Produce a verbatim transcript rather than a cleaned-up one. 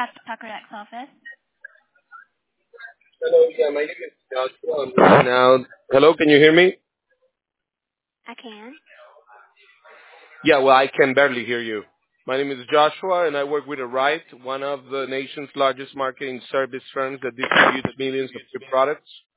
Doctor Packard's office. Hello, yeah, my name is Joshua. I'm now, hello, can you hear me? I can. Yeah, well, I can barely hear you. My name is Joshua, and I work with Aright, one of the nation's largest marketing service firms that distributes millions of good products.